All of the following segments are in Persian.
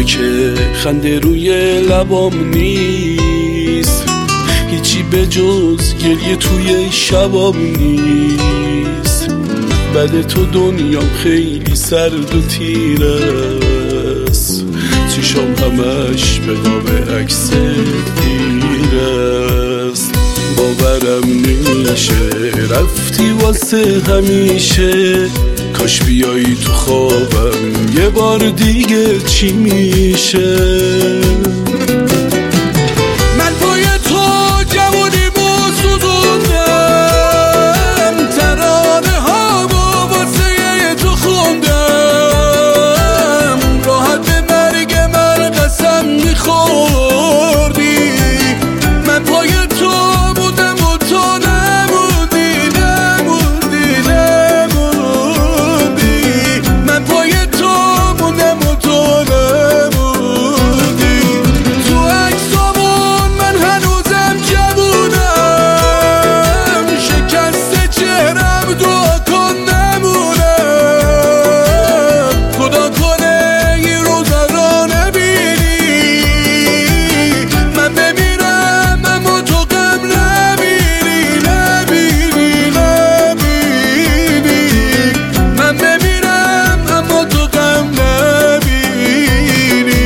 که خنده روی لبام نیست، هیچی به جز گریه توی شبام نیست. بعد تو دنیام خیلی سرد و تیر است، چشام همش به قاب عکس دیر است. باورم نمیشه رفتی واسه همیشه، کاش بیایی تو خوابم یه بار دیگه چی میشه. من پای تو جوونیمو سوزوندم، ترانه هامو واسه تو خوندم، راحت به مرگ من قسم میخوردی. من پای تو بودم و تو نبودی، نبودی، نبودی. من پای تو بودم و تو نبودی. تو عکسامون من هنوزم جوونم، شکست چهرم دعا کن نمونم. خدا کنه این روزا رو نبینی، من بمیرم اما تو غم نبینی، نبینی، نبینی. من بمیرم اما تو غم نبینی.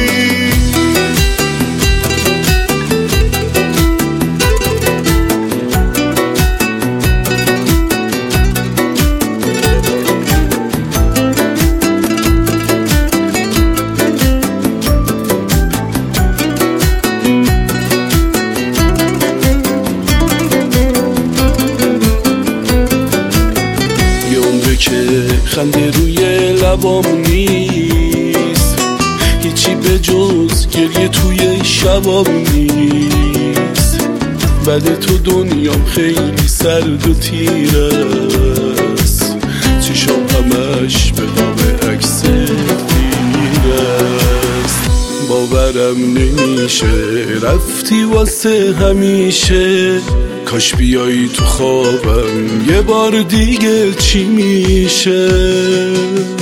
یه عمره که خنده روی لبام نیست، هیچی به جز گریه توی شبام نیست. بعد تو دنیام خیلی سرد و تیر است، چشام همش به قاب عکس دیر است. باورم نمیشه رفتی واسه همیشه، کاش بیایی تو خوابم یه بار دیگه چی میشه.